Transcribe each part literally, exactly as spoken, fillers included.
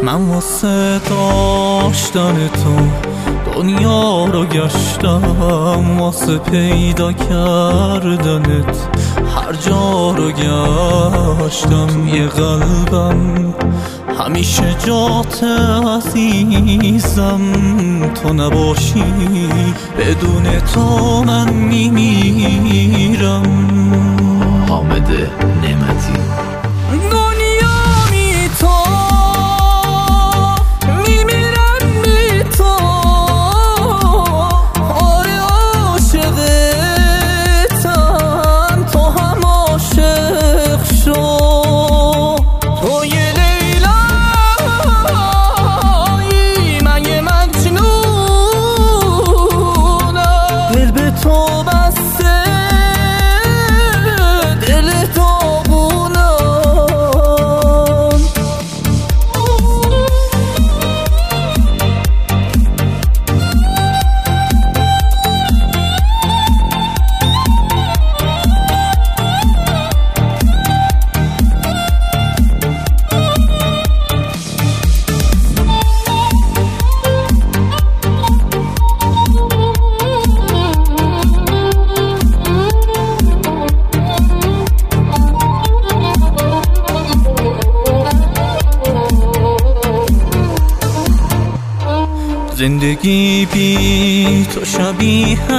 من واسه داشتن تو دنیا رو گشتم، واسه پیدا کردنت هر جا رو گشتم. توی قلبم همیشه جات عزیزم، تو نباشی بدون تو من میمیرم. حامد نعمتی. زندگی بی تو شبیه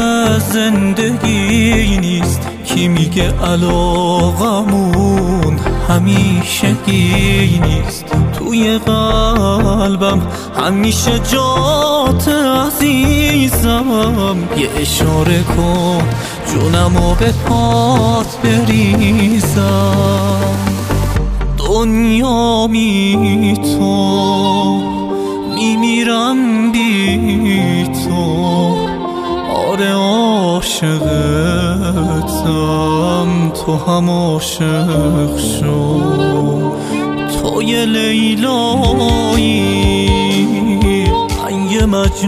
زندگی نیست. کی میگه علاقمون همیشگی نیست. توی قلبم همیشه جات عزیزم. یه اشاره کن جونمو به پات بریزم. دنیا می تو میمیرم بی تو، آره عاشقتم، تو هم عاشق شو. تو یه لیلایی من یه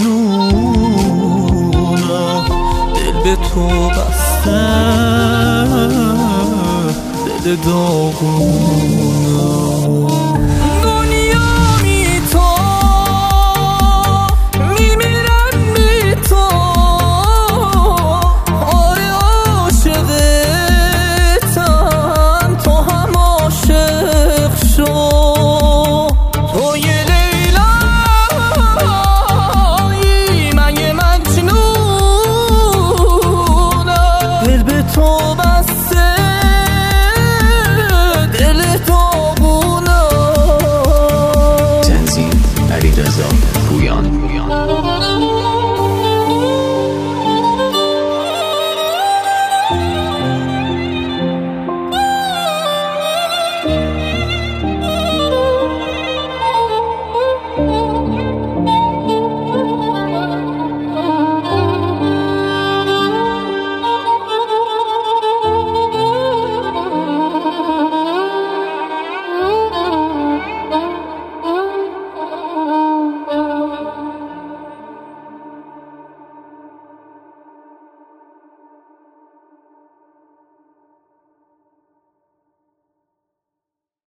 مجنونم، دل به تو بسته دل داغون.